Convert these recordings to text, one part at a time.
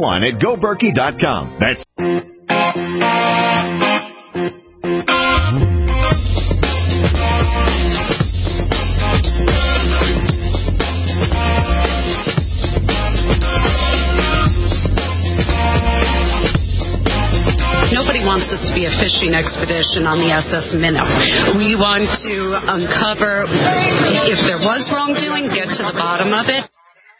one at GoBerkey.com. That's Nobody wants this to be a fishing expedition on the SS Minnow. We want to uncover if there was wrongdoing, get to the bottom of it.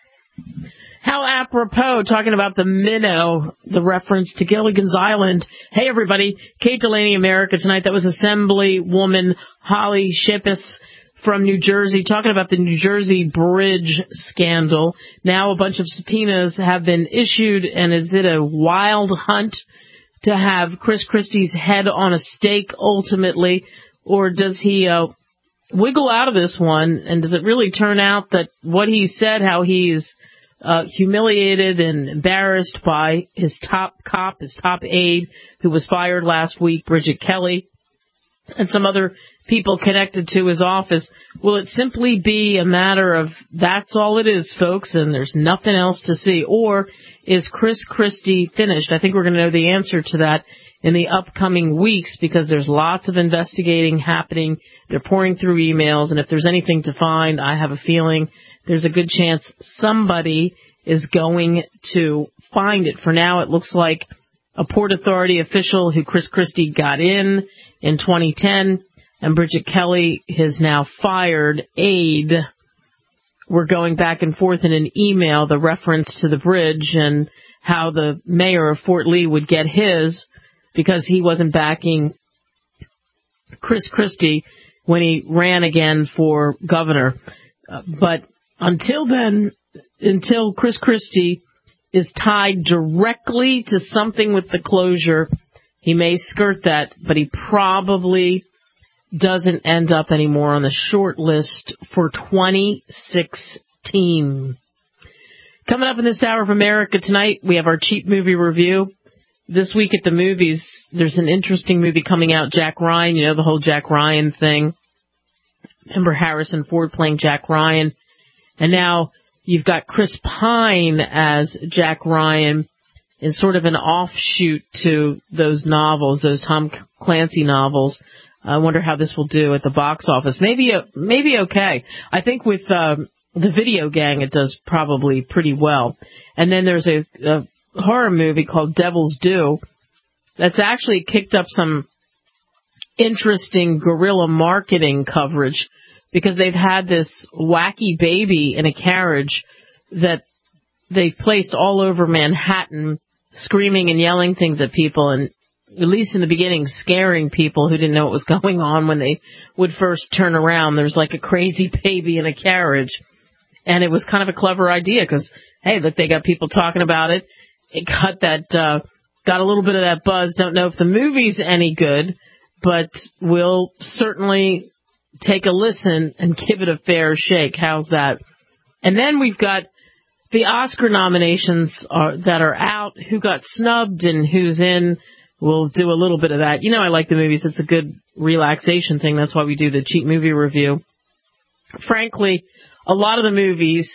How apropos, talking about the Minnow, the reference to Gilligan's Island. Hey, everybody, Kate Delaney, America Tonight. That was Assemblywoman Holly Shippis from New Jersey, talking about the New Jersey Bridge scandal. Now a bunch of subpoenas have been issued, and is it a wild hunt to have Chris Christie's head on a stake ultimately, or does he wiggle out of this one, and does it really turn out that what he said, how he's humiliated and embarrassed by his top cop, his top aide, who was fired last week, Bridget Kelly, and some other people connected to his office, will it simply be a matter of that's all it is, folks, and there's nothing else to see? Or is Chris Christie finished? I think we're going to know the answer to that in the upcoming weeks, because there's lots of investigating happening. They're pouring through emails, and if there's anything to find, I have a feeling there's a good chance somebody is going to find it. For now, it looks like a Port Authority official who Chris Christie got in 2010, and Bridget Kelly, his now fired aide, were going back and forth in an email, the reference to the bridge and how the mayor of Fort Lee would get his because he wasn't backing Chris Christie when he ran again for governor. But until then, until Chris Christie is tied directly to something with the closure, he may skirt that, but he probably doesn't end up anymore on the short list for 2016. Coming up in this hour of America Tonight, we have our cheap movie review. This week at the movies, there's an interesting movie coming out, Jack Ryan. You know, the whole Jack Ryan thing. Remember Harrison Ford playing Jack Ryan. And now you've got Chris Pine as Jack Ryan in sort of an offshoot to those novels, those Tom Clancy novels. I wonder how this will do at the box office. Maybe okay. I think with the Video Gang, it does probably pretty well. And then there's a horror movie called Devil's Due that's actually kicked up some interesting guerrilla marketing coverage, because they've had this wacky baby in a carriage that they've placed all over Manhattan, screaming and yelling things at people, and at least in the beginning, scaring people who didn't know what was going on when they would first turn around. There's like a crazy baby in a carriage. And it was kind of a clever idea because, hey, look, they got people talking about it. It got a little bit of that buzz. Don't know if the movie's any good, but we'll certainly take a listen and give it a fair shake. How's that? And then we've got the Oscar nominations that are out, who got snubbed and who's in. We'll do a little bit of that. You know, I like the movies. It's a good relaxation thing. That's why we do the cheap movie review. Frankly, a lot of the movies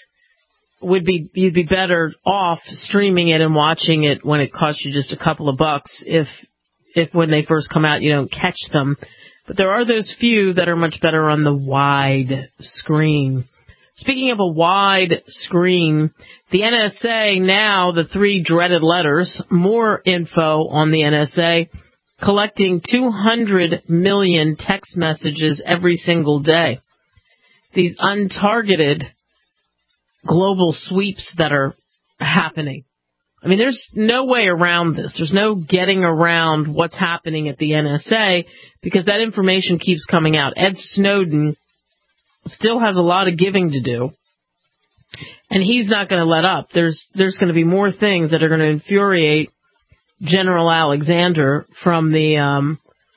you'd be better off streaming it and watching it when it costs you just a couple of bucks if when they first come out you don't catch them. But there are those few that are much better on the wide screen. Speaking of a wide screen, the NSA now, the three dreaded letters, more info on the NSA, collecting 200 million text messages every single day. These untargeted global sweeps that are happening. I mean, there's no way around this. There's no getting around what's happening at the NSA because that information keeps coming out. Ed Snowden still has a lot of giving to do, and he's not going to let up. There's going to be more things that are going to infuriate General Alexander from the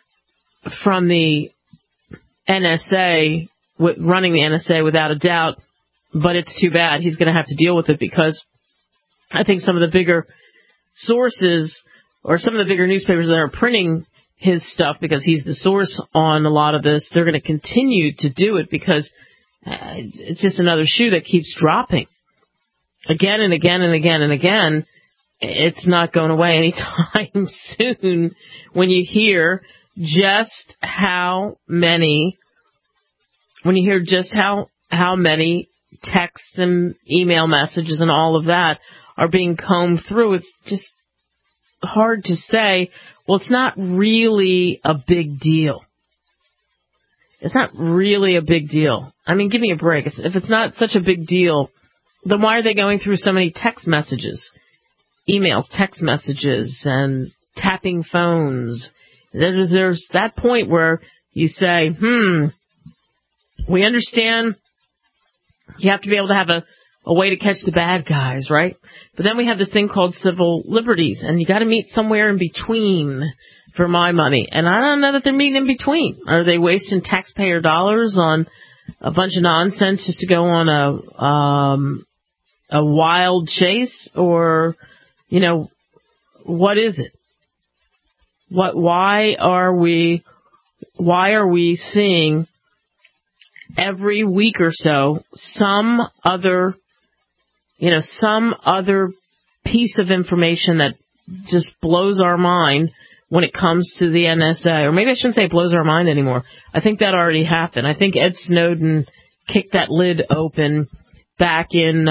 NSA, running the NSA without a doubt, but it's too bad. He's going to have to deal with it because I think some of the bigger sources or some of the bigger newspapers that are printing his stuff, because he's the source on a lot of this, they're going to continue to do it because it's just another shoe that keeps dropping again and again and again and again. it's not going away anytime soon when you hear just how many texts and email messages and all of that are being combed through. It's just hard to say, well, it's not really a big deal. It's not really a big deal. I mean, give me a break. If it's not such a big deal, then why are they going through so many text messages, emails, text messages, and tapping phones? There's that point where you say, we understand you have to be able to have a way to catch the bad guys, right? But then we have this thing called civil liberties, and you got to meet somewhere in between for my money. And I don't know that they're meeting in between. Are they wasting taxpayer dollars on a bunch of nonsense just to go on a wild chase? Or, what is it? Why are we seeing every week or so some other piece of information that just blows our mind when it comes to the NSA? Or maybe I shouldn't say it blows our mind anymore. I think that already happened. I think Ed Snowden kicked that lid open back in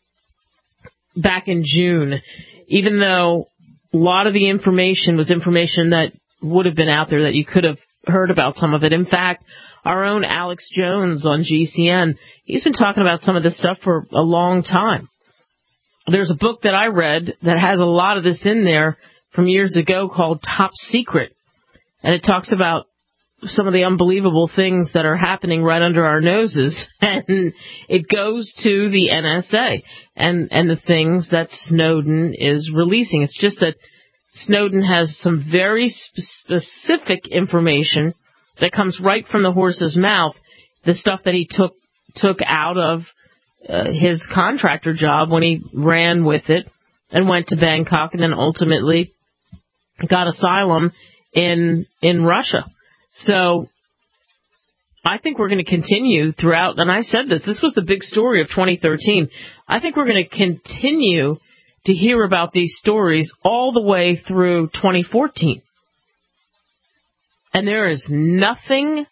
June, even though a lot of the information was information that would have been out there that you could have heard about some of it. In fact, our own Alex Jones on GCN, he's been talking about some of this stuff for a long time. There's a book that I read that has a lot of this in there from years ago called Top Secret. And it talks about some of the unbelievable things that are happening right under our noses. And it goes to the NSA and the things that Snowden is releasing. It's just that Snowden has some very specific information that comes right from the horse's mouth, the stuff that he took out of his contractor job when he ran with it and went to Bangkok and then ultimately got asylum in Russia. So I think we're going to continue throughout, and I said this was the big story of 2013. I think we're going to continue to hear about these stories all the way through 2014. And there is nothing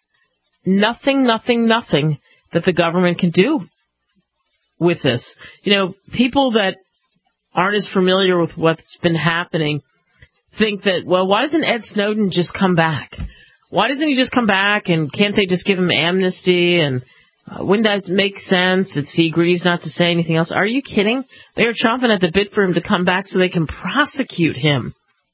that the government can do with this. People that aren't as familiar with what's been happening think that, well, why doesn't Ed Snowden just come back? Why doesn't he just come back, and can't they just give him amnesty? And wouldn't that make sense if he agrees not to say anything else? Are you kidding? They are chomping at the bit for him to come back so they can prosecute him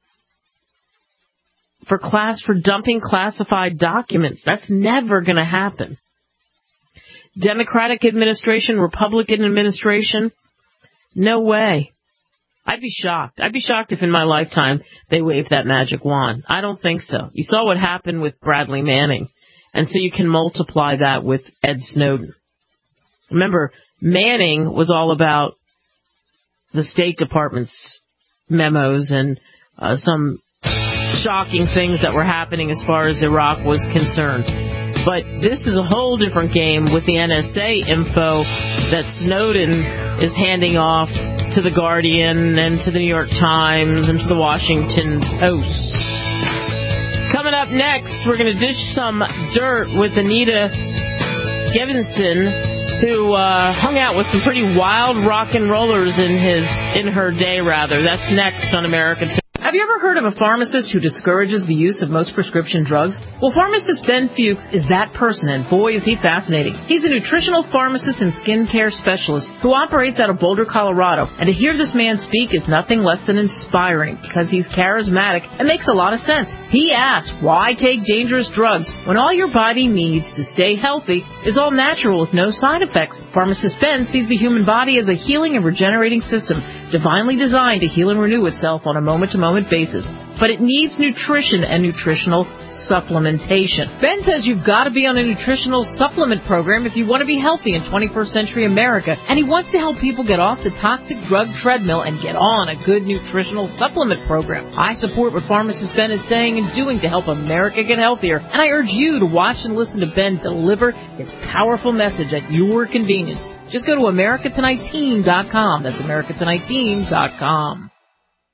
for dumping classified documents. That's never going to happen. Democratic administration, Republican administration, no way. I'd be shocked. I'd be shocked if in my lifetime they waved that magic wand. I don't think so. You saw what happened with Bradley Manning, and so you can multiply that with Ed Snowden. Remember, Manning was all about the State Department's memos and some shocking things that were happening as far as Iraq was concerned. But this is a whole different game with the NSA info that Snowden is handing off to The Guardian and to the New York Times and to the Washington Post. Coming up next, we're going to dish some dirt with Anita Gevinson, who hung out with some pretty wild rock and rollers in her day, rather. That's next on America Today. Have you ever heard of a pharmacist who discourages the use of most prescription drugs? Well, pharmacist Ben Fuchs is that person, and boy, is he fascinating. He's a nutritional pharmacist and skincare specialist who operates out of Boulder, Colorado. And to hear this man speak is nothing less than inspiring because he's charismatic and makes a lot of sense. He asks, why take dangerous drugs when all your body needs to stay healthy is all natural with no side effects? Pharmacist Ben sees the human body as a healing and regenerating system, divinely designed to heal and renew itself on a moment-to-moment basis. But it needs nutrition and nutritional supplementation. Ben says you've got to be on a nutritional supplement program if you want to be healthy in 21st century America, and he wants to help people get off the toxic drug treadmill and get on a good nutritional supplement program. I support what pharmacist Ben is saying and doing to help America get healthier, and I urge you to watch and listen to Ben deliver his powerful message at your convenience. Just go to AmericaTonightTeam.com. That's AmericaTonightTeam.com.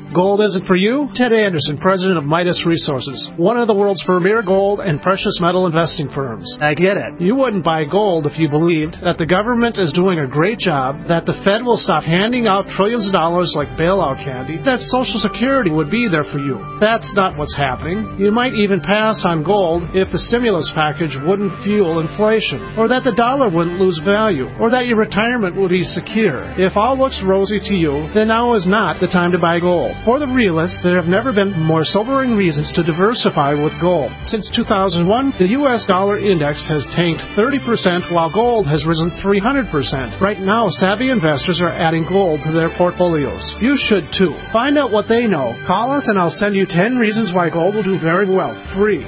Gold isn't for you? Ted Anderson, president of Midas Resources, one of the world's premier gold and precious metal investing firms. I get it. You wouldn't buy gold if you believed that the government is doing a great job, that the Fed will stop handing out trillions of dollars like bailout candy, that Social Security would be there for you. That's not what's happening. You might even pass on gold if the stimulus package wouldn't fuel inflation, or that the dollar wouldn't lose value, or that your retirement would be secure. If all looks rosy to you, then now is not the time to buy gold. For the realists, there have never been more sobering reasons to diversify with gold. Since 2001, the U.S. dollar index has tanked 30%, while gold has risen 300%. Right now, savvy investors are adding gold to their portfolios. You should too. Find out what they know. Call us and I'll send you 10 reasons why gold will do very well. Free.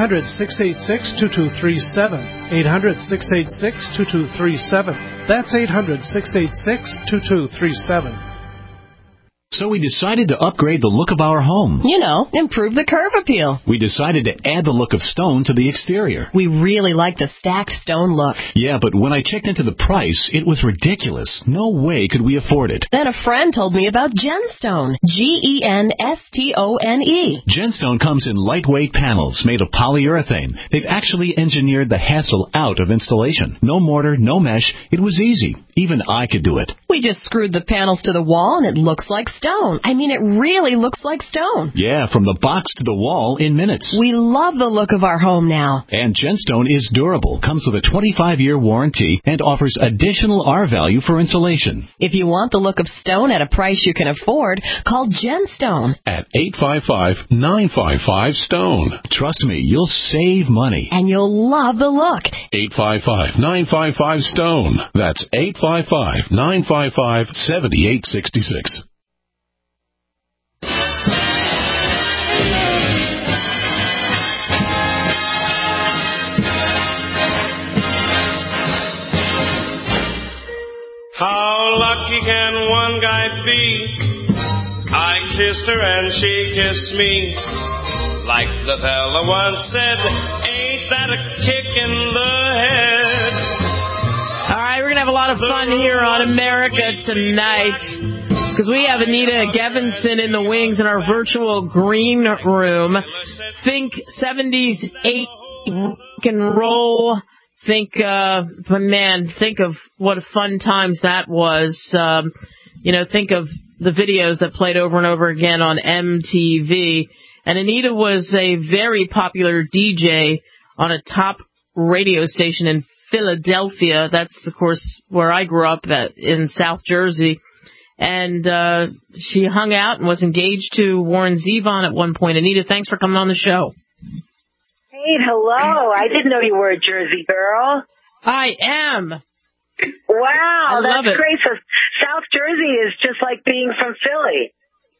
800-686-2237. 800-686-2237. That's 800-686-2237. So we decided to upgrade the look of our home. You know, improve the curve appeal. We decided to add the look of stone to the exterior. We really like the stacked stone look. Yeah, but when I checked into the price, it was ridiculous. No way could we afford it. Then a friend told me about Genstone. Genstone. Genstone comes in lightweight panels made of polyurethane. They've actually engineered the hassle out of installation. No mortar, no mesh. It was easy. Even I could do it. We just screwed the panels to the wall and it looks like stone. I mean, it really looks like stone. Yeah, from the box to the wall in minutes. We love the look of our home now. And Genstone is durable, comes with a 25-year warranty, and offers additional R value for insulation. If you want the look of stone at a price you can afford, call Genstone at 855-955-STONE. Trust me, you'll save money. And you'll love the look. 855-955-STONE. That's 855-955-7866. How lucky can one guy be? I kissed her and she kissed me. Like the fella once said, ain't that a kick in the head? All right, we're going to have a lot of fun here on America Tonight, because we have Anita Gevinson in the wings in our virtual green room. Think 70s, 80s rock and roll. Think of what fun times that was. Think of the videos that played over and over again on MTV. And Anita was a very popular DJ on a top radio station in Philadelphia. That's, of course, where I grew up, in South Jersey. And she hung out and was engaged to Warren Zevon at one point. Anita, thanks for coming on the show. Hey, hello. I didn't know you were a Jersey girl. I am. Wow, that's great. So South Jersey is just like being from Philly.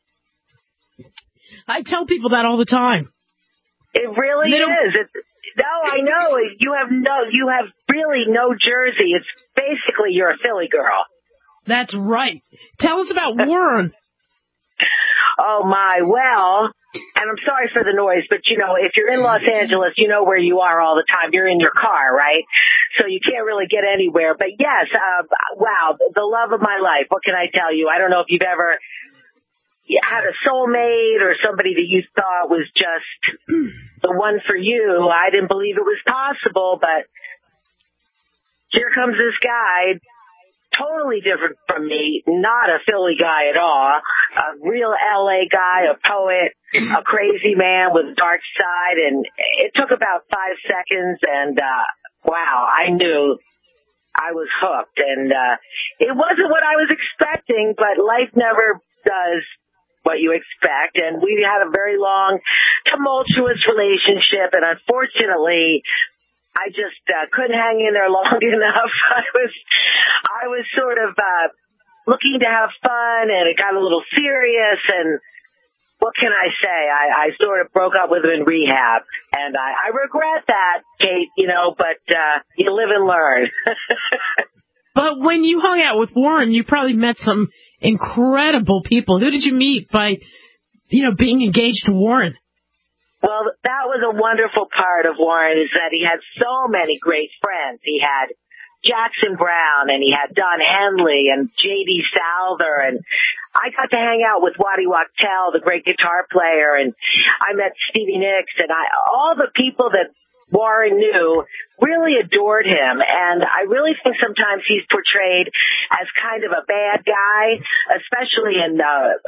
I tell people that all the time. It really is. No, I know. You have really no Jersey. It's basically you're a Philly girl. That's right. Tell us about Warren. Oh, my. Well, and I'm sorry for the noise, but, if you're in Los Angeles, you know where you are all the time. You're in your car, right? So you can't really get anywhere. But, yes, wow, the love of my life. What can I tell you? I don't know if you've ever had a soulmate or somebody that you thought was just the one for you. I didn't believe it was possible, but here comes this guy. Totally different from me, not a Philly guy at all, a real LA guy, a poet, a crazy man with a dark side, and it took about 5 seconds, and wow, I knew I was hooked, and it wasn't what I was expecting, but life never does what you expect, and we had a very long, tumultuous relationship, and unfortunately, I just couldn't hang in there long enough. I was sort of looking to have fun, and it got a little serious. And what can I say? I sort of broke up with him in rehab, and I regret that, Kate. But you live and learn. But when you hung out with Warren, you probably met some incredible people. Who did you meet by, being engaged to Warren? Well, that was a wonderful part of Warren, is that he had so many great friends. He had Jackson Browne, and he had Don Henley and J.D. Souther, and I got to hang out with Waddy Wachtel, the great guitar player, and I met Stevie Nicks, and all the people that Warren knew really adored him, and I really think sometimes he's portrayed as kind of a bad guy, especially in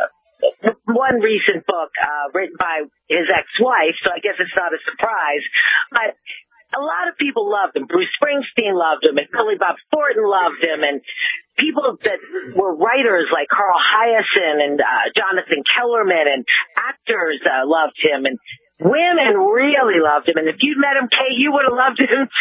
one recent book written by his ex-wife, so I guess it's not a surprise, but a lot of people loved him. Bruce Springsteen loved him, and Billy Bob Thornton loved him, and people that were writers like Carl Hiaasen and Jonathan Kellerman and actors loved him, and women really loved him. And if you'd met him, Kay, you would have loved him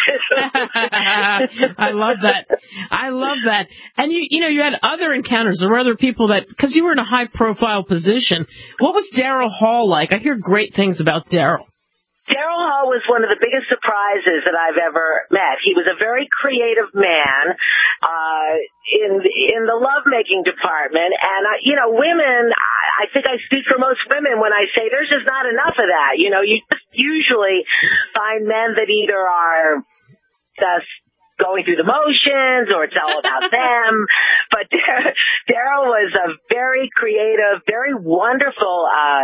too. I love that. I love that. And you had other encounters. There were other people that, because you were in a high-profile position. What was Daryl Hall like? I hear great things about Daryl. Daryl Hall was one of the biggest surprises that I've ever met. He was a very creative man in the lovemaking department. And, women, I think I speak for most women when I say there's just not enough of that. You just usually find men that either are just going through the motions or it's all about them. But Daryl was a very creative, very wonderful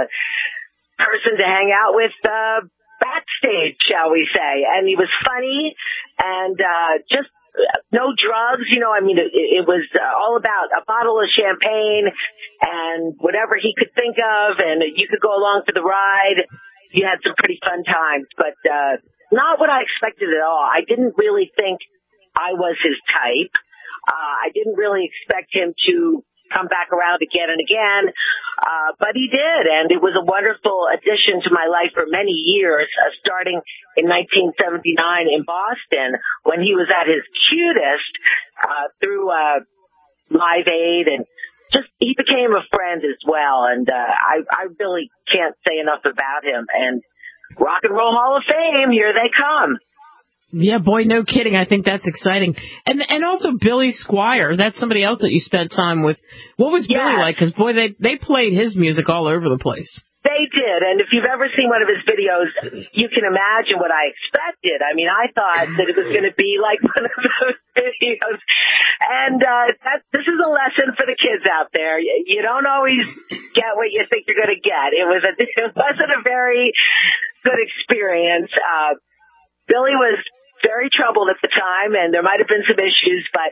person to hang out with backstage, shall we say. And he was funny and just no drugs, it was all about a bottle of champagne and whatever he could think of, and you could go along for the ride. You had some pretty fun times, but not what I expected at all. I didn't really think I was his type. I didn't really expect him to come back around again and again, but he did, and it was a wonderful addition to my life for many years, starting in 1979 in Boston when he was at his cutest through Live Aid, and just he became a friend as well, and I really can't say enough about him. And Rock and Roll Hall of Fame, here they come. Yeah, boy, no kidding. I think that's exciting. And also Billy Squier. That's somebody else that you spent time with. What was Billy like? Because, boy, they played his music all over the place. They did. And if you've ever seen one of his videos, you can imagine what I expected. I mean, I thought that it was going to be like one of those videos. And this is a lesson for the kids out there. You don't always get what you think you're going to get. It wasn't a very good experience. Billy was very troubled at the time, and there might have been some issues, but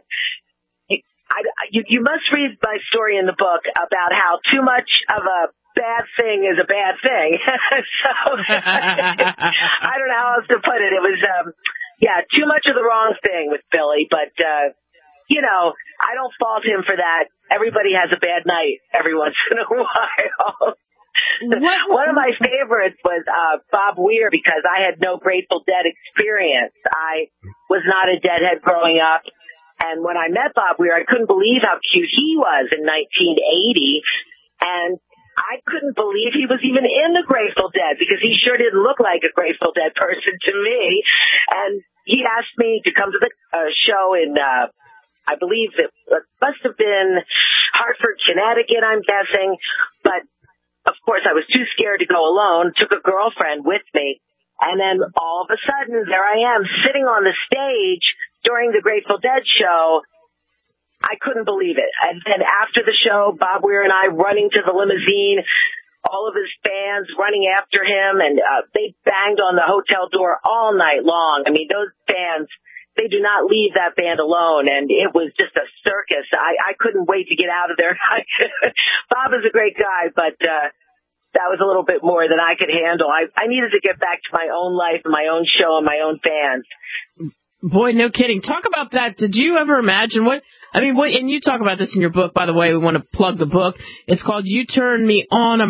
you must read my story in the book about how too much of a bad thing is a bad thing. So I don't know how else to put it. It was, too much of the wrong thing with Billy, but, I don't fault him for that. Everybody has a bad night every once in a while. One of my favorites was Bob Weir, because I had no Grateful Dead experience. I was not a Deadhead growing up, and when I met Bob Weir, I couldn't believe how cute he was in 1980, and I couldn't believe he was even in the Grateful Dead, because he sure didn't look like a Grateful Dead person to me. And he asked me to come to the show in I believe it must have been Hartford, Connecticut, I'm guessing, but of course, I was too scared to go alone, took a girlfriend with me, and then all of a sudden, there I am, sitting on the stage during the Grateful Dead show. I couldn't believe it. And then after the show, Bob Weir and I running to the limousine, all of his fans running after him, and they banged on the hotel door all night long. I mean, those fans, they do not leave that band alone, and it was just a circus. I couldn't wait to get out of there. Bob is a great guy, but that was a little bit more than I could handle. I needed to get back to my own life, my own show, and my own fans. Boy, no kidding. Talk about that. Did you ever imagine and you talk about this in your book, by the way. We want to plug the book. It's called You Turn Me On.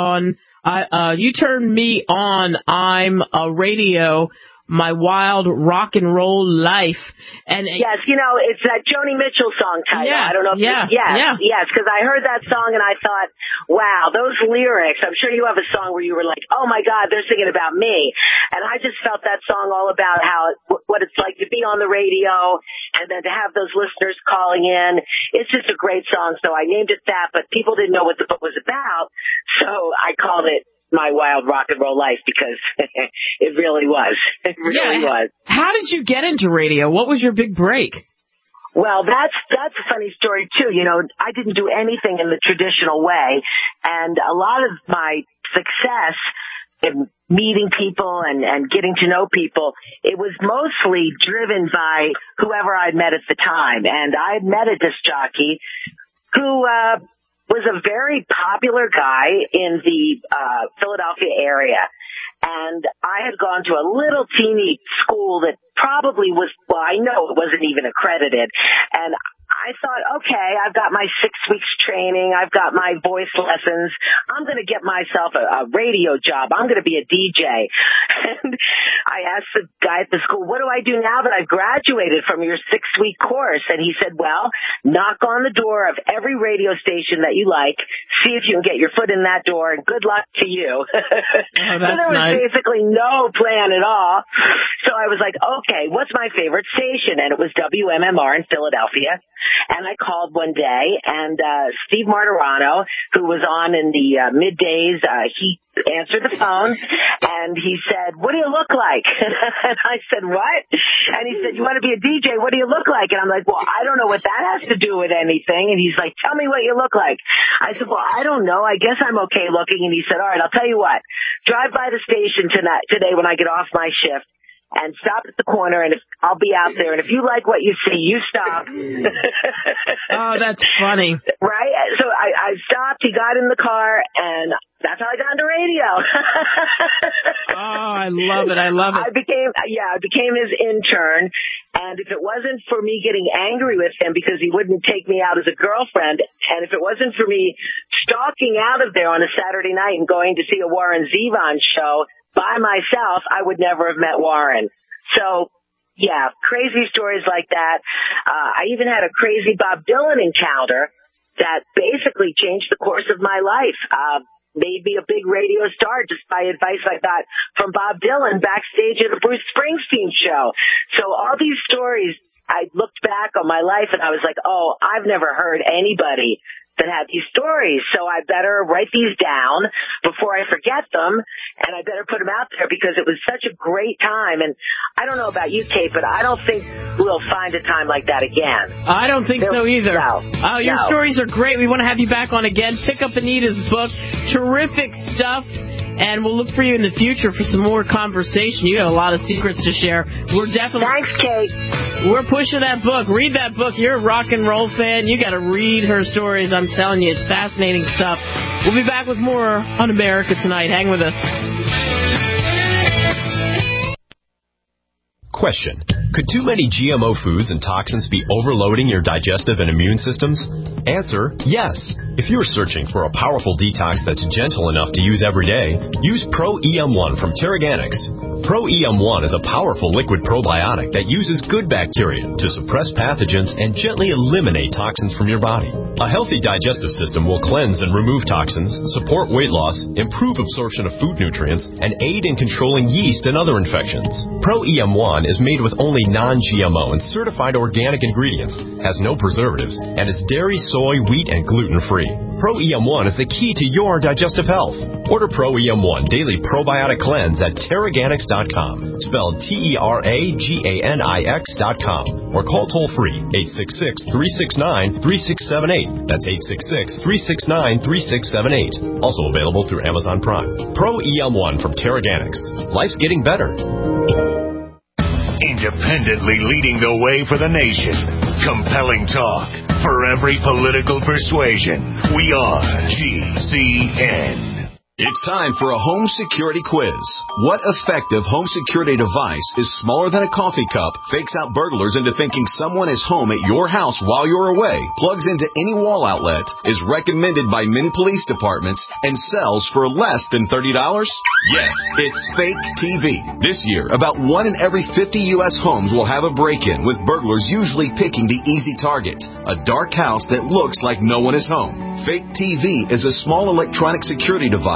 You Turn Me On. I'm a Radio. My Wild Rock and Roll Life. And yes, it's that Joni Mitchell song title. Yes, I don't know if yes, because I heard that song and I thought, wow, those lyrics. I'm sure you have a song where you were like, oh my God, they're singing about me. And I just felt that song all about what it's like to be on the radio and then to have those listeners calling in. It's just a great song, so I named it that, but people didn't know what the book was about, so I called it My Wild Rock and Roll Life, because it really was. It really was. How did you get into radio? What was your big break? Well, that's a funny story too. You know, I didn't do anything in the traditional way, and a lot of my success in meeting people and getting to know people, it was mostly driven by whoever I'd met at the time. And I had met a disc jockey who was a very popular guy in the Philadelphia area. And I had gone to a little teeny school that probably was, well, I know it wasn't even accredited. And I thought, okay, I've got my 6 weeks training. I've got my voice lessons. I'm going to get myself a radio job. I'm going to be a DJ. And I asked the guy at the school, what do I do now that I've graduated from your 6-week course? And he said, well, knock on the door of every radio station that you like. See if you can get your foot in that door, and good luck to you. Oh, that's so there was basically no plan at all. So I was like, okay, what's my favorite station? And it was WMMR in Philadelphia. And I called one day, and Steve Martirano, who was on in the middays, he answered the phone, and he said, what do you look like? And I said, what? And he said, you want to be a DJ? What do you look like? And I'm like, well, I don't know what that has to do with anything. And he's like, tell me what you look like. I said, well, I don't know. I guess I'm okay looking. And he said, all right, I'll tell you what. Drive by the station today when I get off my shift, and stop at the corner, and I'll be out there. And if you like what you see, you stop. Oh, that's funny. Right? So I stopped. He got in the car, and that's how I got into radio. Oh, I love it. I love it. I became his intern. And if it wasn't for me getting angry with him because he wouldn't take me out as a girlfriend, and if it wasn't for me stalking out of there on a Saturday night and going to see a Warren Zevon show by myself, I would never have met Warren. So, yeah, crazy stories like that. I even had a crazy Bob Dylan encounter that basically changed the course of my life. Made me a big radio star just by advice I got from Bob Dylan backstage at a Bruce Springsteen show. So all these stories, I looked back on my life and I was like, oh, I've never heard anybody that had these stories, so I better write these down before I forget them, and I better put them out there because it was such a great time. And I don't know about you, Kate, but I don't think we'll find a time like that again. I don't think so either. No. Oh, your stories are great. We want to have you back on again. Pick up Anita's book. Terrific stuff. And we'll look for you in the future for some more conversation. You have a lot of secrets to share. We're definitely... Thanks, Kate. We're pushing that book. Read that book. You're a rock and roll fan. You got to read her stories. I'm telling you, it's fascinating stuff. We'll be back with more on America Tonight. Hang with us. Question. Could too many GMO foods and toxins be overloading your digestive and immune systems? Answer, yes. If you're searching for a powerful detox that's gentle enough to use every day, use Pro-EM1 from Terraganics. Pro-EM1 is a powerful liquid probiotic that uses good bacteria to suppress pathogens and gently eliminate toxins from your body. A healthy digestive system will cleanse and remove toxins, support weight loss, improve absorption of food nutrients, and aid in controlling yeast and other infections. Pro-EM1 is made with only non-GMO and certified organic ingredients, has no preservatives, and is dairy, soy, wheat, and gluten-free. Pro-EM1 is the key to your digestive health. Order Pro-EM1 Daily Probiotic Cleanse at Terraganics.com, spelled Terraganix.com, or call toll-free 866-369-3678. That's 866-369-3678. Also available through Amazon Prime. Pro-EM1 from Terraganics. Life's getting better. Independently leading the way for the nation. Compelling talk for every political persuasion. We are GCN. It's time for a home security quiz. What effective home security device is smaller than a coffee cup, fakes out burglars into thinking someone is home at your house while you're away, plugs into any wall outlet, is recommended by many police departments, and sells for less than $30? Yes, it's Fake TV. This year, about 1 in every 50 U.S. homes will have a break-in, with burglars usually picking the easy target, a dark house that looks like no one is home. Fake TV is a small electronic security device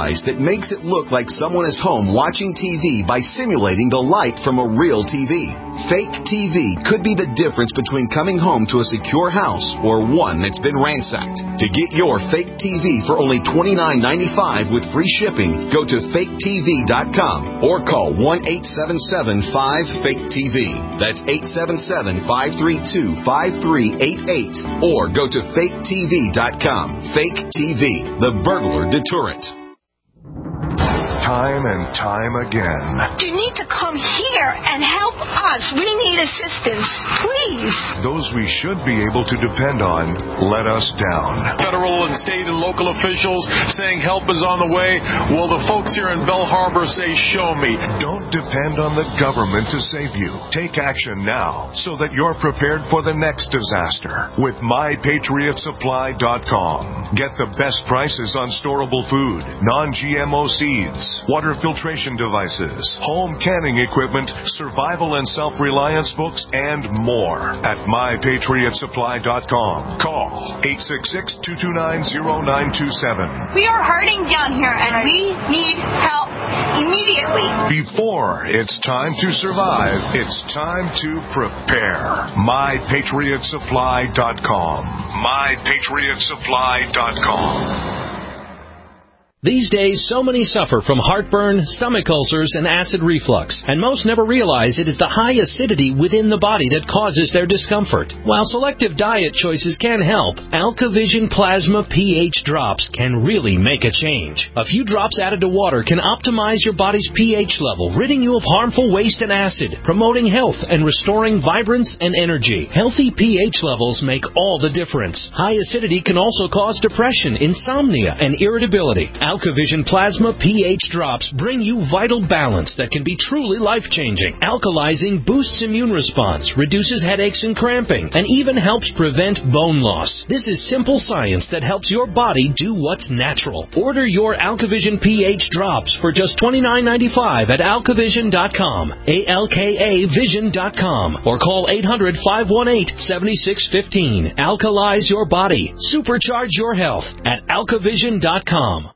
device that makes it look like someone is home watching TV by simulating the light from a real TV. Fake TV could be the difference between coming home to a secure house or one that's been ransacked. To get your fake TV for only $29.95 with free shipping, go to faketv.com or call 1-877-5-FAKE-TV. That's 877-532-5388 or go to faketv.com. Fake TV, the burglar deterrent. Time and time again. You need to come here and help us. We need assistance, please. Those we should be able to depend on let us down. Federal and state and local officials saying help is on the way. Well, the folks here in Belle Harbor say, show me. Don't depend on the government to save you. Take action now so that you're prepared for the next disaster with MyPatriotSupply.com. Get the best prices on storable food, non-GMO seeds, water filtration devices, home canning equipment, survival and self-reliance books, and more at MyPatriotSupply.com. Call 866-229-0927. We are hurting down here, and we need help immediately. Before it's time to survive, it's time to prepare. MyPatriotSupply.com. MyPatriotSupply.com. These days, so many suffer from heartburn, stomach ulcers, and acid reflux, and most never realize it is the high acidity within the body that causes their discomfort. While selective diet choices can help, AlkaVision Plasma pH drops can really make a change. A few drops added to water can optimize your body's pH level, ridding you of harmful waste and acid, promoting health and restoring vibrance and energy. Healthy pH levels make all the difference. High acidity can also cause depression, insomnia, and irritability. AlkaVision Plasma pH drops bring you vital balance that can be truly life-changing. Alkalizing boosts immune response, reduces headaches and cramping, and even helps prevent bone loss. This is simple science that helps your body do what's natural. Order your AlkaVision pH drops for just $29.95 at AlkaVision.com, ALKAVision.com, or call 800-518-7615. Alkalize your body. Supercharge your health at AlkaVision.com.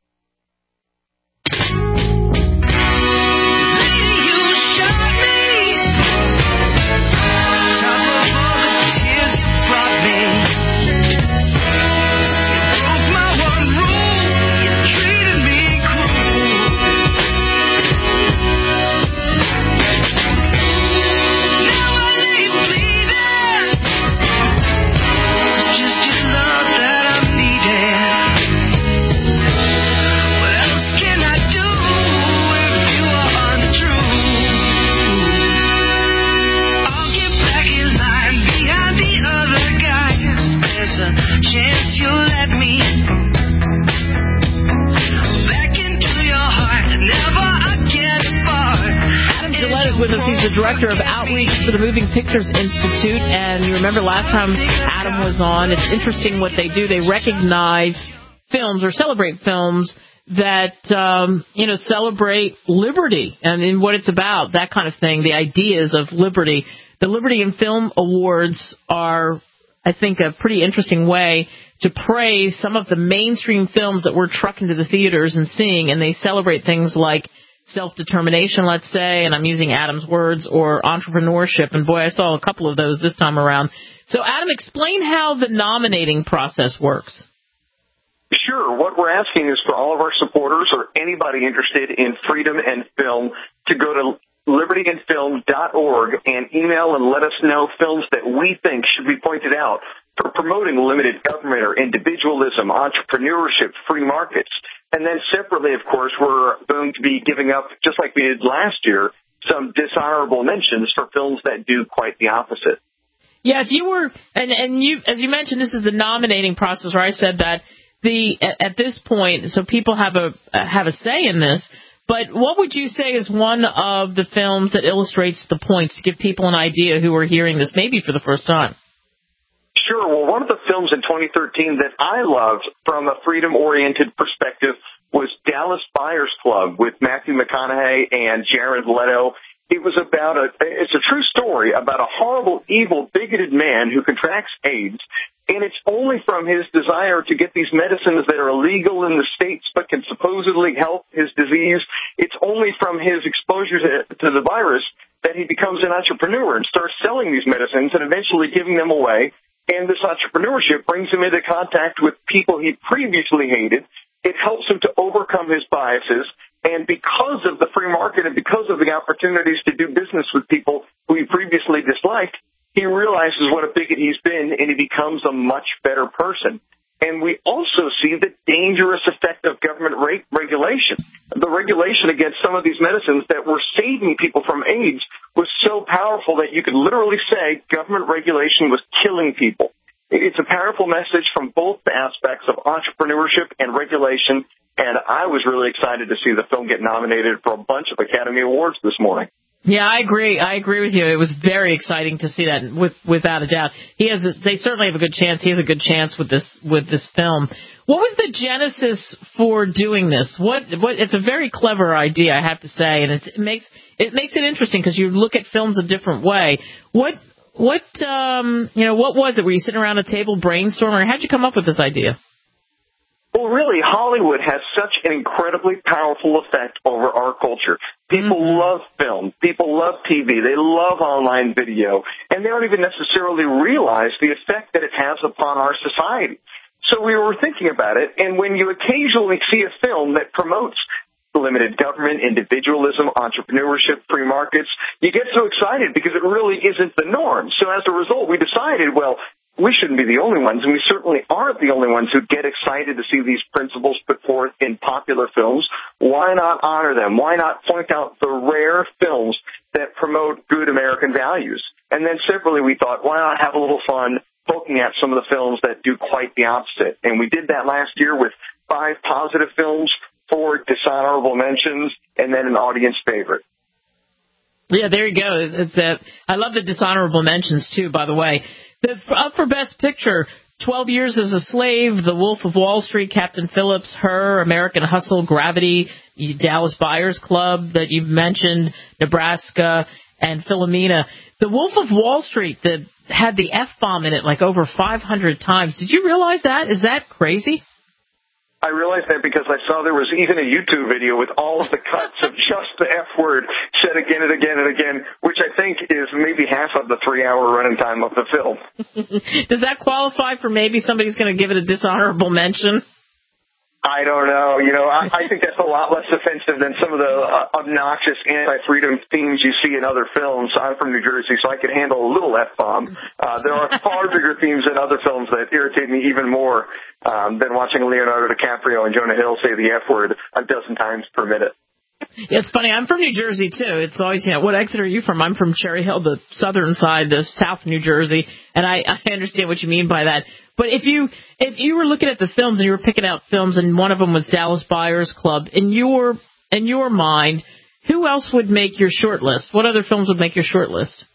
With us. He's the director of outreach for the Moving Pictures Institute, and you remember last time Adam was on, it's interesting what they do. They recognize films or celebrate films that, celebrate liberty and in what it's about, that kind of thing, the ideas of liberty. The Liberty in Film Awards are, I think, a pretty interesting way to praise some of the mainstream films that we're trucking to the theaters and seeing, and they celebrate things like self-determination, let's say, and I'm using Adam's words, or entrepreneurship. And boy, I saw a couple of those this time around. So, Adam, explain how the nominating process works. Sure. What we're asking is for all of our supporters or anybody interested in freedom and film to go to libertyandfilm.org and email and let us know films that we think should be pointed out for promoting limited government or individualism, entrepreneurship, free markets. And then separately, of course, we're going to be giving up, just like we did last year, some dishonorable mentions for films that do quite the opposite. Yeah, if you were, and you, as you mentioned, this is the nominating process where I said that at this point, so people have a say in this. But what would you say is one of the films that illustrates the points to give people an idea who are hearing this maybe for the first time? Sure. Well, one of the films in 2013 that I loved from a freedom-oriented perspective was Dallas Buyers Club with Matthew McConaughey and Jared Leto. It was about it's a true story about a horrible, evil, bigoted man who contracts AIDS, and it's only from his desire to get these medicines that are illegal in the States but can supposedly help his disease. It's only from his exposure to the virus that he becomes an entrepreneur and starts selling these medicines and eventually giving them away. And this entrepreneurship brings him into contact with people he previously hated. It helps him to overcome his biases. And because of the free market and because of the opportunities to do business with people who he previously disliked, he realizes what a bigot he's been, and he becomes a much better person. And we also see the dangerous effect of government regulation. The regulation against some of these medicines that were saving people from AIDS was so powerful that you could literally say government regulation was killing people. It's a powerful message from both aspects of entrepreneurship and regulation, and I was really excited to see the film get nominated for a bunch of Academy Awards this morning. Yeah, I agree. I agree with you. It was very exciting to see that, without a doubt. They certainly have a good chance. He has a good chance with this film. What was the genesis for doing this? It's a very clever idea, I have to say, and it makes it interesting because you look at films a different way. What was it? Were you sitting around a table brainstorming, or how'd you come up with this idea? Well, really, Hollywood has such an incredibly powerful effect over our culture. People love film. People love TV. They love online video. And they don't even necessarily realize the effect that it has upon our society. So we were thinking about it, and when you occasionally see a film that promotes limited government, individualism, entrepreneurship, free markets, you get so excited because it really isn't the norm. So as a result, we decided, well, we shouldn't be the only ones, and we certainly aren't the only ones who get excited to see these principles put forth in popular films. Why not honor them? Why not point out the rare films that promote good American values? And then separately, we thought, why not have a little fun poking at some of the films that do quite the opposite? And we did that last year with 5 positive films, 4 dishonorable mentions, and then an audience favorite. Yeah, there you go. I love the dishonorable mentions, too, by the way. Up for Best Picture, 12 Years as a Slave, The Wolf of Wall Street, Captain Phillips, Her, American Hustle, Gravity, Dallas Buyers Club that you've mentioned, Nebraska, and Philomena. The Wolf of Wall Street that had the F-bomb in it like over 500 times. Did you realize that? Is that crazy? I realized that because I saw there was even a YouTube video with all of the cuts of just the F word said again and again and again, which I think is maybe half of the 3-hour running time of the film. Does that qualify for maybe somebody's going to give it a dishonorable mention? I don't know. I think that's a lot less offensive than some of the obnoxious anti-freedom themes you see in other films. I'm from New Jersey, so I could handle a little F-bomb. There are far bigger themes in other films that irritate me even more than watching Leonardo DiCaprio and Jonah Hill say the F-word a dozen times per minute. Yeah, it's funny. I'm from New Jersey, too. It's always, what exit are you from? I'm from Cherry Hill, the southern side, the South New Jersey, and I understand what you mean by that. But if you were looking at the films and you were picking out films and one of them was Dallas Buyers Club, in your mind, who else would make your short list? What other films would make your short list?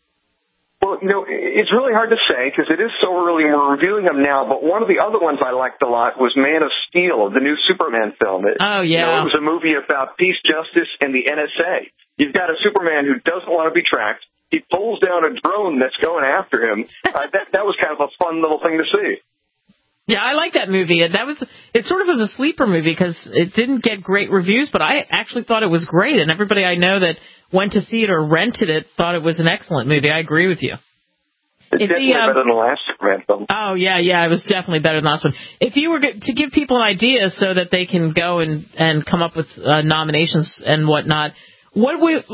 Well, it's really hard to say because it is so early and we're reviewing them now, but one of the other ones I liked a lot was Man of Steel, the new Superman film. It was a movie about peace, justice, and the NSA. You've got a Superman who doesn't want to be tracked. He pulls down a drone that's going after him. That was kind of a fun little thing to see. Yeah, I like that movie. It sort of was a sleeper movie because it didn't get great reviews, but I actually thought it was great, and everybody I know that went to see it or rented it thought it was an excellent movie. I agree with you. It's definitely better than the last Superman film. Oh, yeah, it was definitely better than the last one. If you were to give people an idea so that they can go and come up with nominations and whatnot, what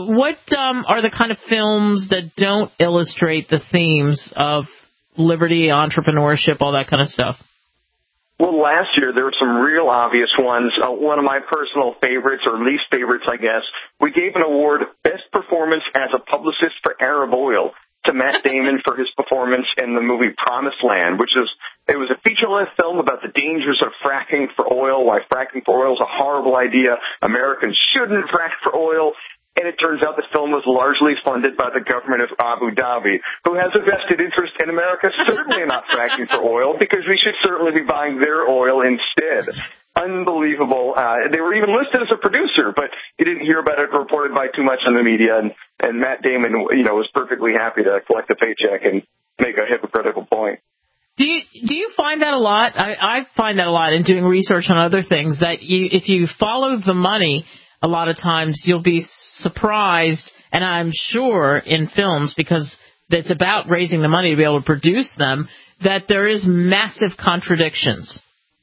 are the kind of films that don't illustrate the themes of liberty, entrepreneurship, all that kind of stuff? Well, last year there were some real obvious ones. One of my personal favorites, or least favorites, I guess, we gave an award, Best Performance as a Publicist for Arab Oil, to Matt Damon for his performance in the movie Promised Land, it was a feature-length film about the dangers of fracking for oil, why fracking for oil is a horrible idea, Americans shouldn't frack for oil, and it turns out the film was largely funded by the government of Abu Dhabi, who has a vested interest in America certainly not fracking for oil, because we should certainly be buying their oil instead. unbelievable. They were even listed as a producer, but you didn't hear about it reported by too much in the media. And Matt Damon, was perfectly happy to collect a paycheck and make a hypocritical point. Do you find that a lot? I find that a lot in doing research on other things, that if you follow the money, a lot of times you'll be surprised, and I'm sure in films, because it's about raising the money to be able to produce them, that there is massive contradictions.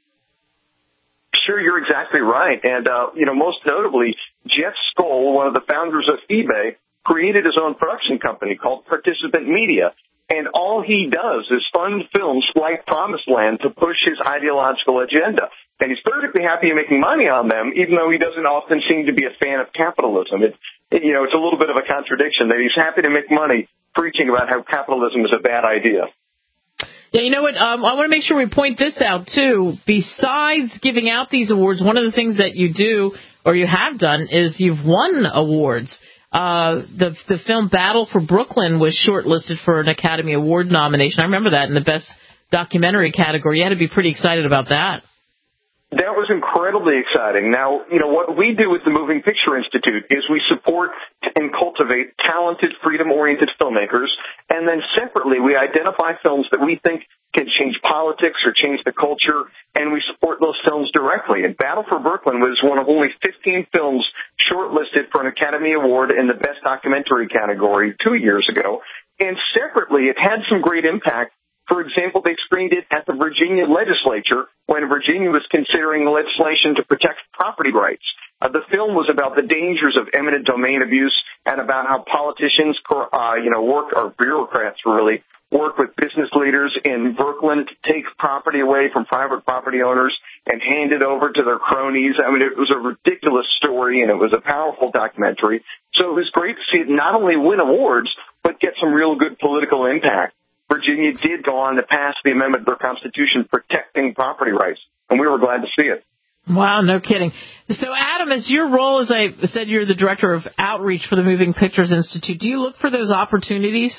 Sure, you're exactly right. And, most notably, Jeff Skoll, one of the founders of eBay, created his own production company called Participant Media. And all he does is fund films like Promised Land to push his ideological agenda. And he's perfectly happy making money on them, even though he doesn't often seem to be a fan of capitalism. It's a little bit of a contradiction that he's happy to make money preaching about how capitalism is a bad idea. Yeah, you know what? I want to make sure we point this out, too. Besides giving out these awards, one of the things that you do, or you have done, is you've won awards. The film Battle for Brooklyn was shortlisted for an Academy Award nomination. I remember that in the Best Documentary category. You had to be pretty excited about that. That was incredibly exciting. Now, what we do with the Moving Picture Institute is we support and cultivate talented, freedom-oriented filmmakers, and then separately we identify films that we think can change politics or change the culture, and we support those films directly. And Battle for Brooklyn was one of only 15 films shortlisted for an Academy Award in the Best Documentary category 2 years ago. And separately, it had some great impact. For example, they screened it at the Virginia legislature when Virginia was considering legislation to protect property rights. The film was about the dangers of eminent domain abuse and about how politicians, work, or bureaucrats really, work with business leaders in Brooklyn to take property away from private property owners and hand it over to their cronies. I mean, it was a ridiculous story, and it was a powerful documentary. So it was great to see it not only win awards, but get some real good political impact. Virginia did go on to pass the amendment to their Constitution protecting property rights, and we were glad to see it. Wow, no kidding. So, Adam, as your role, as I said, you're the director of outreach for the Moving Pictures Institute. Do you look for those opportunities?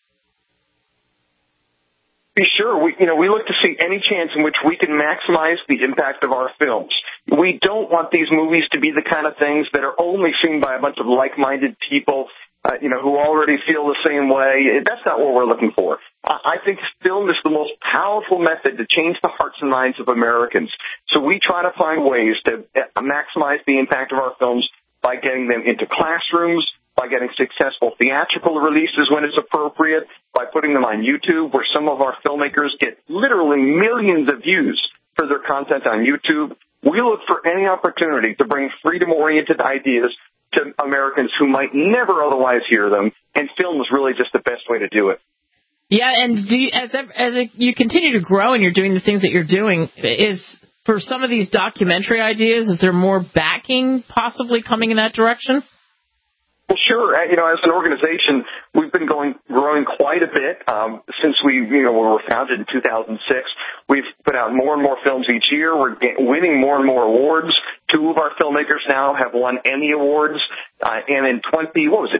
Sure. We look to see any chance in which we can maximize the impact of our films. We don't want these movies to be the kind of things that are only seen by a bunch of like-minded people, who already feel the same way. That's not what we're looking for. I think film is the most powerful method to change the hearts and minds of Americans. So we try to find ways to maximize the impact of our films by getting them into classrooms, by getting successful theatrical releases when it's appropriate, by putting them on YouTube, where some of our filmmakers get literally millions of views for their content on YouTube. We look for any opportunity to bring freedom-oriented ideas to Americans who might never otherwise hear them, and film is really just the best way to do it. Yeah, and you continue to grow and you're doing the things that you're doing, is for some of these documentary ideas, is there more backing possibly coming in that direction? Well, sure. As an organization, we've been growing quite a bit since we were founded in 2006. We've put out more and more films each year. We're winning more and more awards. 2 of our filmmakers now have won Emmy Awards. And in 2012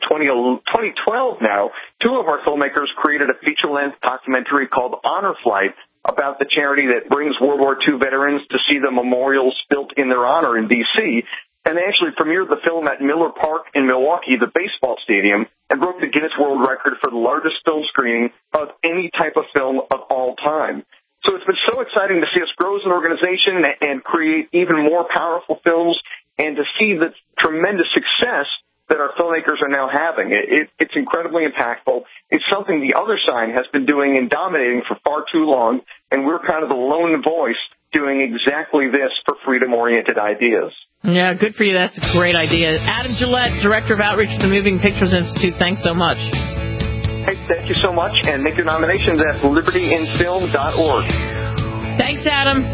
now, 2 of our filmmakers created a feature-length documentary called Honor Flight about the charity that brings World War II veterans to see the memorials built in their honor in D.C., and they actually premiered the film at Miller Park in Milwaukee, the baseball stadium, and broke the Guinness World Record for the largest film screening of any type of film of all time. So it's been so exciting to see us grow as an organization and create even more powerful films, and to see the tremendous success that our filmmakers are now having. It's incredibly impactful. It's something the other side has been doing and dominating for far too long, and we're kind of the lone voice doing exactly this for freedom-oriented ideas. Yeah, good for you. That's a great idea. Adam Gillette, Director of Outreach for the Moving Pictures Institute, thanks so much. Hey, thank you so much, and make your nominations at libertyinfilm.org. Thanks, Adam.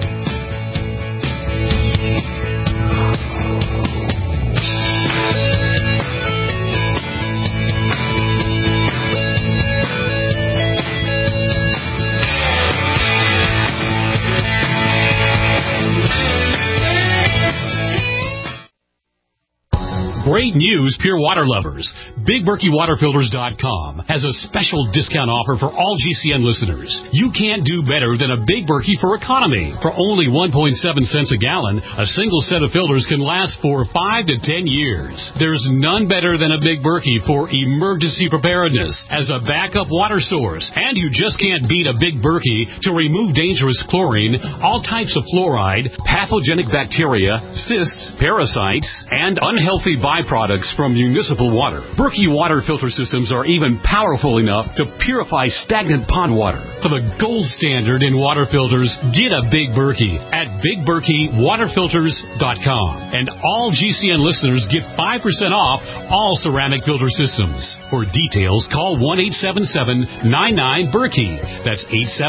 Great news, pure water lovers. BigBerkeyWaterFilters.com has a special discount offer for all GCN listeners. You can't do better than a Big Berkey for economy. For only 1.7 cents a gallon, a single set of filters can last for 5 to 10 years. There's none better than a Big Berkey for emergency preparedness as a backup water source. And you just can't beat a Big Berkey to remove dangerous chlorine, all types of fluoride, pathogenic bacteria, cysts, parasites, and unhealthy byproducts from municipal water. Berkey water filter systems are even powerful enough to purify stagnant pond water. For the gold standard in water filters, get a Big Berkey at BigBerkeyWaterFilters.com. And all GCN listeners get 5% off all ceramic filter systems. For details, call 1-877-99-BERKEY. That's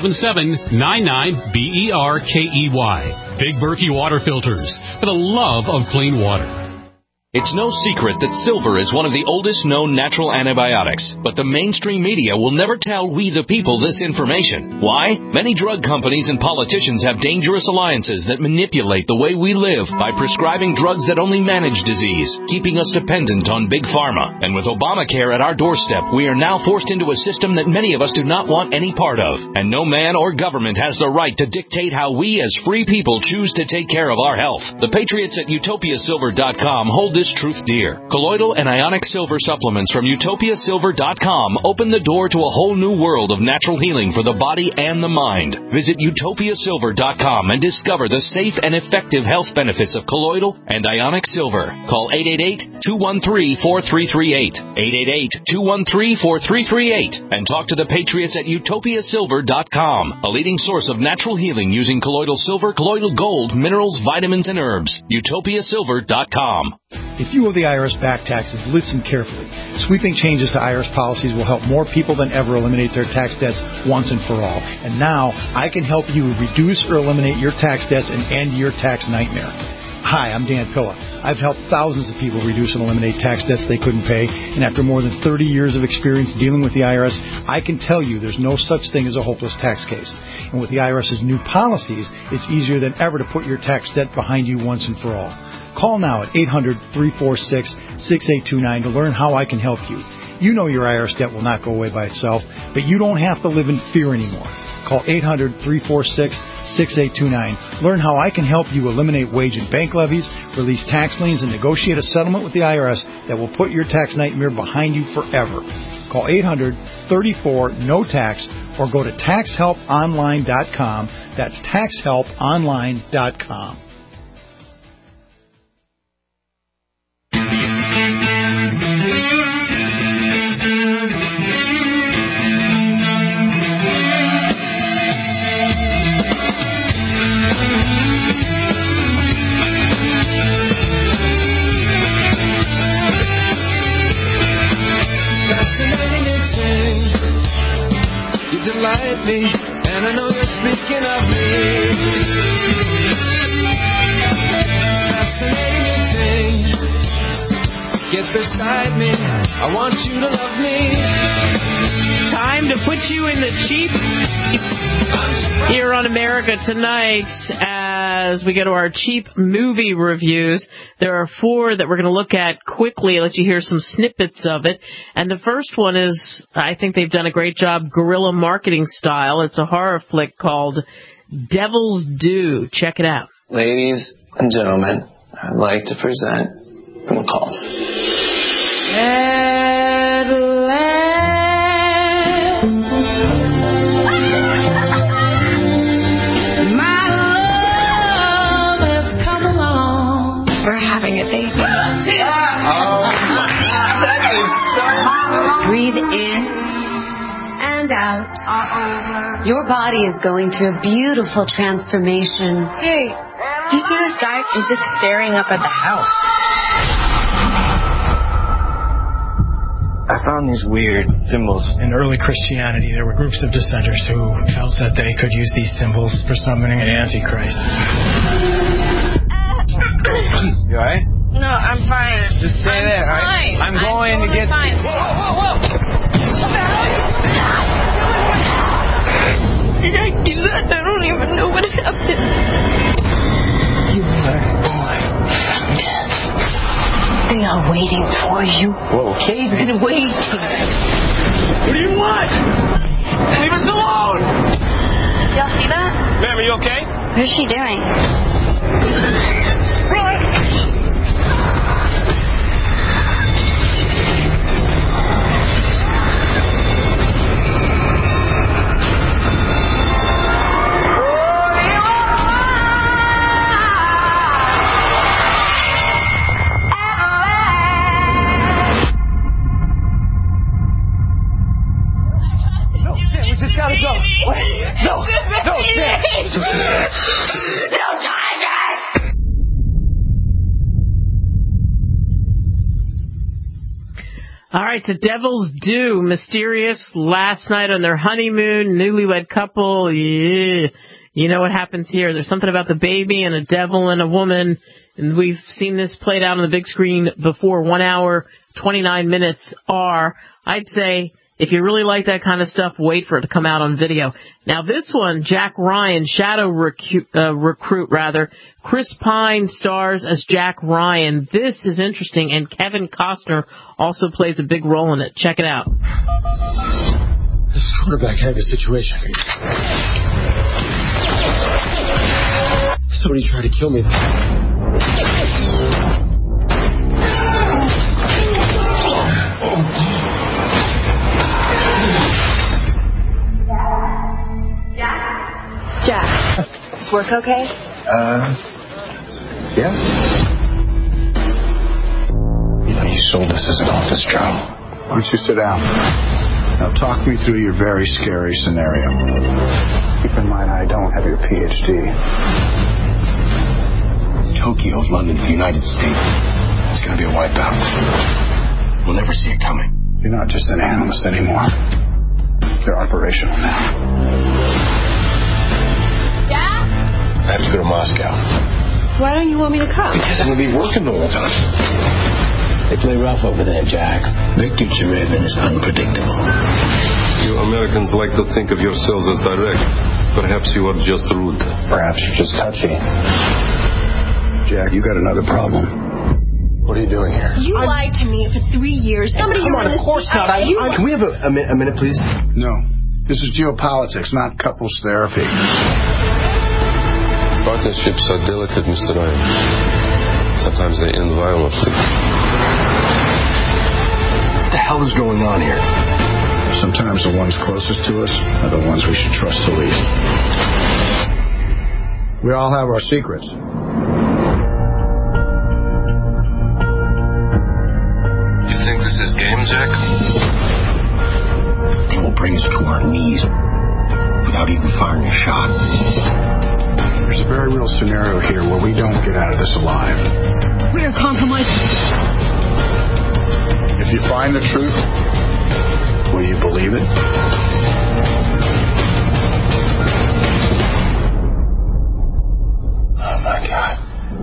877-99-BERKEY. Big Berkey Water Filters, for the love of clean water. It's no secret that silver is one of the oldest known natural antibiotics, but the mainstream media will never tell we the people this information. Why? Many drug companies and politicians have dangerous alliances that manipulate the way we live by prescribing drugs that only manage disease, keeping us dependent on big pharma. And with Obamacare at our doorstep, we are now forced into a system that many of us do not want any part of. And no man or government has the right to dictate how we as free people choose to take care of our health. The patriots at UtopiaSilver.com hold this truth dear. Colloidal and ionic silver supplements from UtopiaSilver.com open the door to a whole new world of natural healing for the body and the mind. Visit UtopiaSilver.com and discover the safe and effective health benefits of colloidal and ionic silver. Call 888-213-4338. 888-213-4338 and talk to the patriots at UtopiaSilver.com, a leading source of natural healing using colloidal silver, colloidal gold, minerals, vitamins, and herbs. UtopiaSilver.com. If you owe the IRS back taxes, listen carefully. Sweeping changes to IRS policies will help more people than ever eliminate their tax debts once and for all. And now, I can help you reduce or eliminate your tax debts and end your tax nightmare. Hi, I'm Dan Pilla. I've helped thousands of people reduce and eliminate tax debts they couldn't pay, and after more than 30 years of experience dealing with the IRS, I can tell you there's no such thing as a hopeless tax case. And with the IRS's new policies, it's easier than ever to put your tax debt behind you once and for all. Call now at 800-346-6829 to learn how I can help you. You know your IRS debt will not go away by itself, but you don't have to live in fear anymore. Call 800-346-6829. Learn how I can help you eliminate wage and bank levies, release tax liens, and negotiate a settlement with the IRS that will put your tax nightmare behind you forever. Call 800-34-NO-TAX or go to TaxHelpOnline.com. That's TaxHelpOnline.com. Delight me, and I know you're speaking of me. Fascinating thing, get beside me. I want you to love me. Time to put you in the cheap here on America Tonight as we go to our cheap movie reviews. There are 4 that we're going to look at quickly, let you hear some snippets of it. And the first one is, I think they've done a great job, guerrilla marketing style. It's a horror flick called Devil's Due. Check it out. Ladies and gentlemen, I'd like to present the McCalls. Breathe in and out. Your body is going through a beautiful transformation. Hey, you see this guy? He's just staring up at the house. I found these weird symbols. In early Christianity, there were groups of dissenters who felt that they could use these symbols for summoning an Antichrist. You alright? No, I'm fine. Just stay there, alright? I'm going totally to get... Fine. Whoa! What the hell? Did I do that? I don't even know what happened. You are born from death. They still waiting for you. Whoa. They've been waiting. What do you want? Leave us alone! Y'all see that? Ma'am, are you okay? What's she doing? Just gotta go. What? No, Sam. No, Tiger! All right, so Devil's Due, mysterious, last night on their honeymoon, newlywed couple. Yeah. You know what happens here. There's something about the baby and a devil and a woman, and we've seen this played out on the big screen before. 1 hour, 29 minutes are, I'd say, if you really like that kind of stuff, wait for it to come out on video. Now this one, Jack Ryan, Shadow Recruit, Chris Pine stars as Jack Ryan. This is interesting, and Kevin Costner also plays a big role in it. Check it out. This quarterback had a situation. Somebody tried to kill me. Jack, work okay? Yeah. You know, you sold this as an office job. Why don't you sit down? Now talk me through your very scary scenario. Keep in mind I don't have your PhD. Tokyo, London, the United States. It's gonna be a wipeout. We'll never see it coming. You're not just an analyst anymore. You're operational now. I have to go to Moscow. Why don't you want me to come? Because I'm going to be working the whole time. They play rough over there, Jack. Victor Cherevin is unpredictable. You Americans like to think of yourselves as direct. Perhaps you are just rude. Perhaps you're just touchy. Jack, you got another problem. What are you doing here? You lied to me for 3 years. Somebody Come on, of course not. Can we have a minute, please? No. This is geopolitics, not couples therapy. Partnerships are delicate, Mr. Ryan. Sometimes they end violently. What the hell is going on here? Sometimes the ones closest to us are the ones we should trust the least. We all have our secrets. You think this is game, Jack? They will bring us to our knees without even firing a shot. There's a very real scenario here where we don't get out of this alive. We are compromised. If you find the truth, will you believe it? Oh, my God.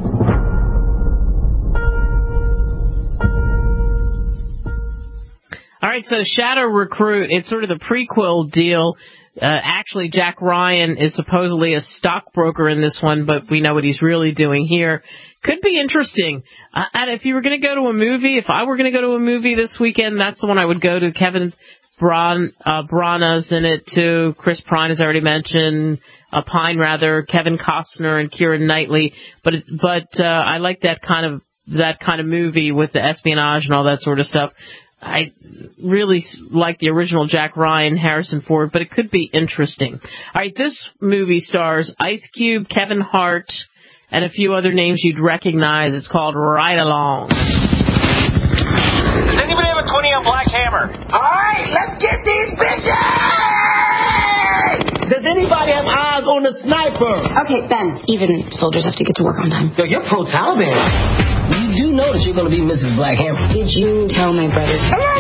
All right, so Shadow Recruit, it's sort of the prequel deal. Actually, Jack Ryan is supposedly a stockbroker in this one, but we know what he's really doing here. Could be interesting. And if you were going to go to a movie, if I were going to go to a movie this weekend, that's the one I would go to. Kevin Branagh's in it too. Chris Pine, as I already mentioned. Kevin Costner and Keira Knightley. But I like that kind of movie with the espionage and all that sort of stuff. I really like the original Jack Ryan, Harrison Ford, but it could be interesting. All right, this movie stars Ice Cube, Kevin Hart, and a few other names you'd recognize. It's called Ride Along. Does anybody have a 20 on Black Hammer? All right, let's get these bitches! Does anybody have eyes on the sniper? Okay, Ben, even soldiers have to get to work on time. Yo, you're pro-Taliban. You do know that you're going to be Mrs. Black Hammer. Did you tell my brother?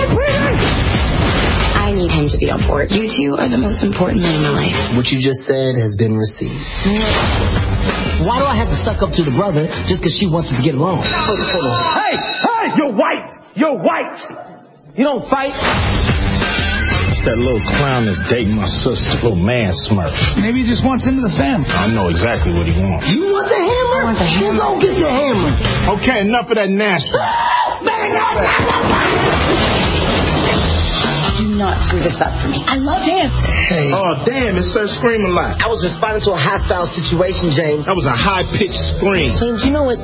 I need him to be on board. You two are the most important men in my life. What you just said has been received. Why do I have to suck up to the brother just because she wants us to get along? Hold on. Hey, you're white. You're white. You don't fight. It's that little clown that's dating my sister, little man smurf. Maybe he just wants into the family. I know exactly what he wants. You want the hammer? I want the hammer. You go get the hammer. Okay, enough of that nasty. Do not screw this up for me. I love him. Hey. Oh, damn, it's Sir Scream-A-Lot. I was responding to a hostile situation, James. That was a high-pitched scream. James, you know what?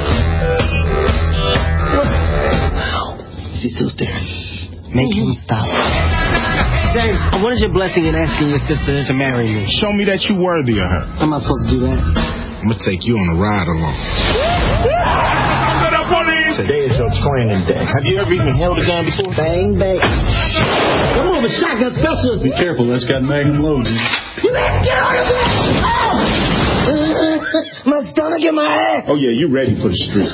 Is he still staring? Make him stop. James, I wanted your blessing in asking your sister to marry me. Show me that you're worthy of her. How am I supposed to do that? I'm going to take you on a ride along. Today is your training day. Have you ever even held a gun before? Bang, bang. Come on, the shotgun specialist. Be careful, that's got magnum loads in it. You better get on of it! My stomach and my ass. Oh, yeah, you ready for the street.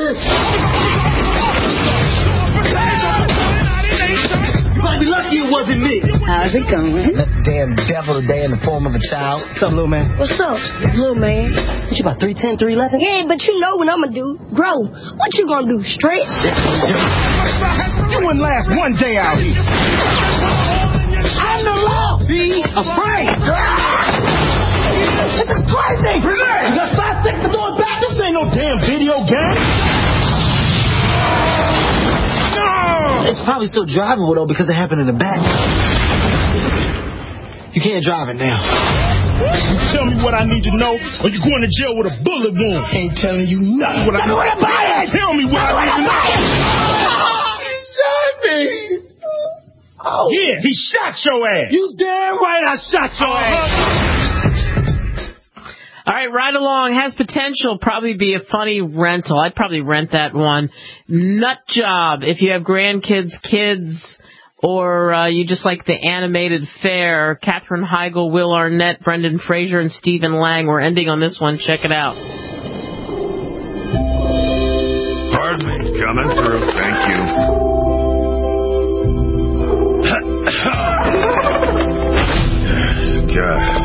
You might be lucky it wasn't me. How's it going? That's the damn devil today in the form of a child. What's up, little man? What's up, little man? What, you about 3'10", 3'11"? Yeah, but you know what I'm gonna do. Grow. What you gonna do? Stretch? You wouldn't last one day out here. I'm the law. Be afraid. This is crazy. Relax. You got 5 seconds to throw it back. This ain't no damn video game. It's probably still drivable, though, because it happened in the back. You can't drive it now. You tell me what I need to know, or you're going to jail with a bullet wound. Ain't telling you nothing. What I need to buy it. Tell me what I need to know. He shot me. Oh. Yeah, he shot your ass. You damn right I shot your ass. All right, Ride Along has potential, probably be a funny rental. I'd probably rent that one. Nut Job, if you have grandkids, kids, or you just like the animated fare. Katherine Heigl, Will Arnett, Brendan Fraser, and Stephen Lang. We're ending on this one. Check it out. Pardon me, coming through. Thank you. God.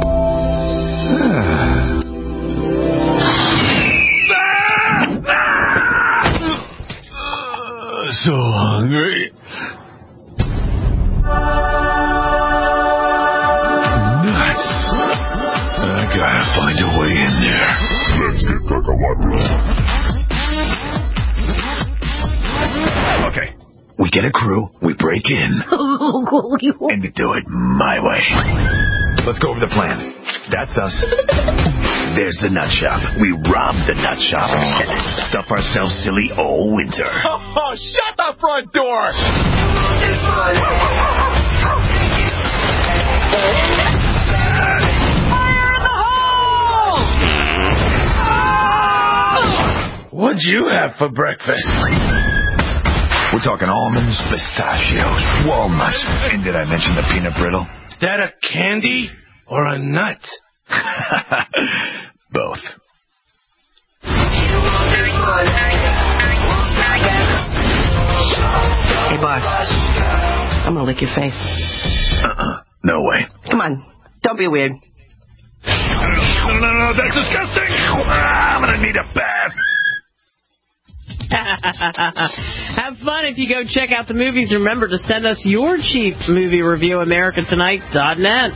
So hungry. Nuts. I gotta find a way in there. Let's get okay. We get a crew, we break in, and we do it my way. Let's go over the plan. That's us. There's the nut shop. We rob the nut shop and then stuff ourselves silly all winter. Oh, shut the front door! Fire in the hole! What'd you have for breakfast? We're talking almonds, pistachios, walnuts, and did I mention the peanut brittle? Is that a candy or a nut? Both. Hey, Bart. I'm gonna lick your face. No way. Come on. Don't be weird. No, that's disgusting. I'm gonna need a bath. Have fun if you go check out the movies. Remember to send us your cheap movie review, AmericaTonight.net.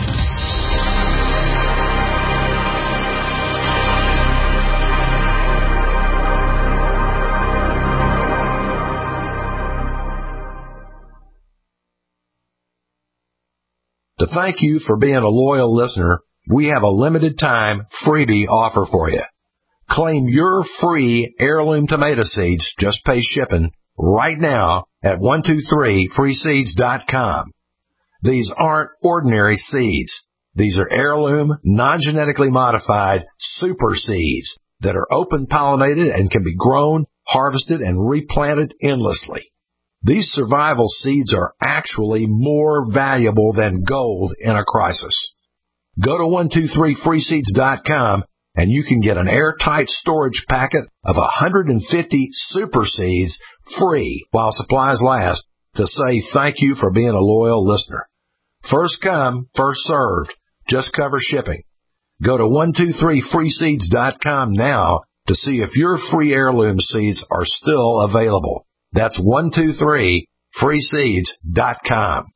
To thank you for being a loyal listener, we have a limited time freebie offer for you. Claim your free heirloom tomato seeds, just pay shipping, right now at 123freeseeds.com. These aren't ordinary seeds. These are heirloom, non-genetically modified super seeds that are open pollinated and can be grown, harvested, and replanted endlessly. These survival seeds are actually more valuable than gold in a crisis. Go to 123freeseeds.com and you can get an airtight storage packet of 150 super seeds free while supplies last to say thank you for being a loyal listener. First come, first served. Just cover shipping. Go to 123freeseeds.com now to see if your free heirloom seeds are still available. That's 123freeseeds.com.